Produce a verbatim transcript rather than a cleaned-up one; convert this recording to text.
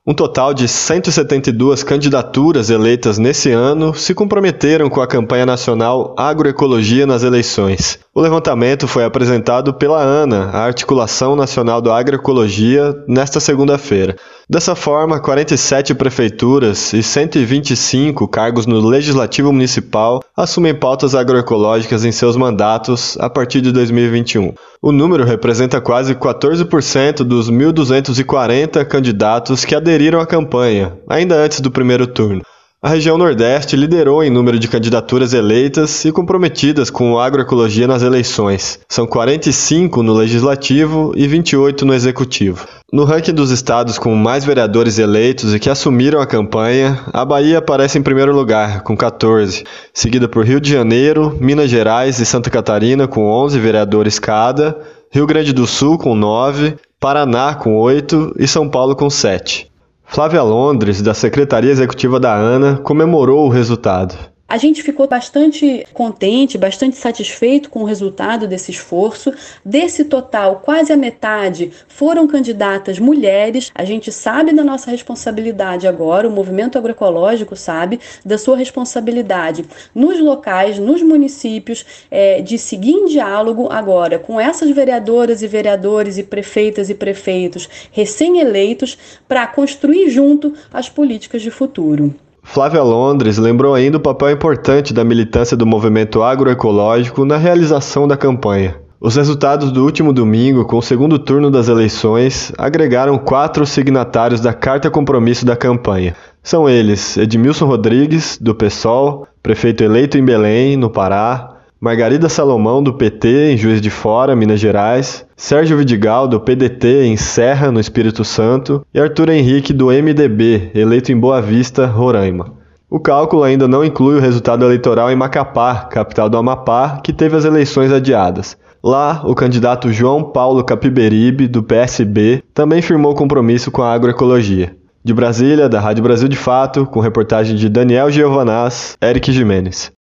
Um total de cento e setenta e duas candidaturas eleitas nesse ano se comprometeram com a campanha nacional Agroecologia nas eleições. O levantamento foi apresentado pela ANA, a Articulação Nacional da Agroecologia, nesta segunda-feira. Dessa forma, quarenta e sete prefeituras e cento e vinte e cinco cargos no Legislativo Municipal assumem pautas agroecológicas em seus mandatos a partir de dois mil e vinte e um. O número representa quase quatorze por cento dos mil duzentos e quarenta candidatos que aderiram à campanha, ainda antes do primeiro turno. A região Nordeste liderou em número de candidaturas eleitas e comprometidas com a agroecologia nas eleições. São quarenta e cinco no Legislativo e vinte e oito no Executivo. No ranking dos estados com mais vereadores eleitos e que assumiram a campanha, a Bahia aparece em primeiro lugar, com quatorze, seguida por Rio de Janeiro, Minas Gerais e Santa Catarina, com onze vereadores cada, Rio Grande do Sul, com nove, Paraná, com oito e São Paulo, com sete. Flávia Londres, da Secretaria Executiva da ANA, comemorou o resultado. A gente ficou bastante contente, bastante satisfeito com o resultado desse esforço. Desse total, quase a metade foram candidatas mulheres. A gente sabe da nossa responsabilidade agora, o movimento agroecológico sabe da sua responsabilidade nos locais, nos municípios, é, de seguir em diálogo agora com essas vereadoras e vereadores e prefeitas e prefeitos recém-eleitos para construir junto as políticas de futuro. Flávia Londres lembrou ainda o papel importante da militância do movimento agroecológico na realização da campanha. Os resultados do último domingo, com o segundo turno das eleições, agregaram quatro signatários da Carta Compromisso da campanha. São eles Edmilson Rodrigues, do PSOL, prefeito eleito em Belém, no Pará, Margarida Salomão, do P T, em Juiz de Fora, Minas Gerais, Sérgio Vidigal, do P D T, em Serra, no Espírito Santo, e Arthur Henrique, do M D B, eleito em Boa Vista, Roraima. O cálculo ainda não inclui o resultado eleitoral em Macapá, capital do Amapá, que teve as eleições adiadas. Lá, o candidato João Paulo Capiberibe, do P S B, também firmou compromisso com a agroecologia. De Brasília, da Rádio Brasil de Fato, com reportagem de Daniel Giovanaz, Eric Jimenez.